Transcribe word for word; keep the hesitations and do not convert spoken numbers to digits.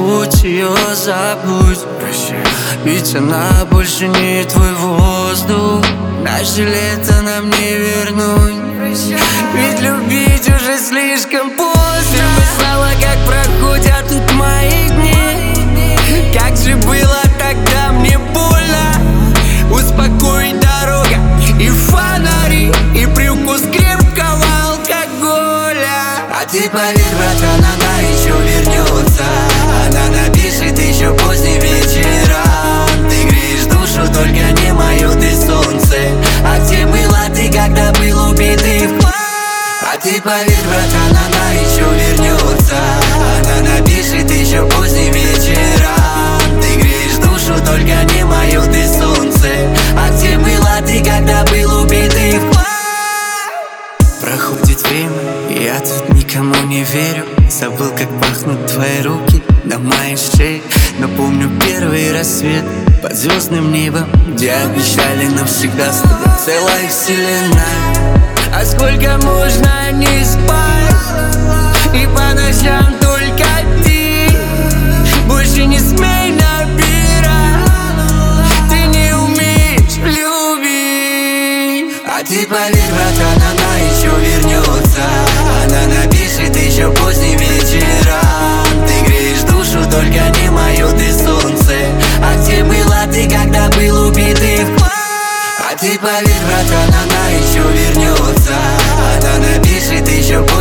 забудь ее, забудь. Прощай. Ведь она больше не твой воздух. Наше лето нам не вернуть. Ведь любить уже слишком поздно. Ты бы знала, как проходят тут мои дни. Как же было тогда, мне больно. Успокоить дорога и фонари, и привкус крепкого алкоголя. А ты поверь, братан, она еще вернется. Она напишет еще поздним вечером. Ты греешь душу, только не мою, ты солнце. А где была ты, когда был убитый в хлам? А ты поверь, братан, она еще вернется. Она напишет еще поздним вечером. Ты греешь душу, только не мою, ты солнце. А где была ты, когда был убитый в хлам? Проходит время, и я тут никому не верю. Забыл, как пахнут твои руки на моей шее. Но помню первый рассвет под звездным небом, где обещали навсегда с тобой целая вселенная. А сколько можно не спать, и по ночам только ты. Больше не смей набирать, ты не умеешь любить. А ты поверь, братан, она еще вернется. Она напишет еще поздним вечером. Ты греешь душу, только не мою, ты солнце. А где была ты, когда был убитый в хлам? А ты поверь, братан, она еще вернется. Она напишет еще поздним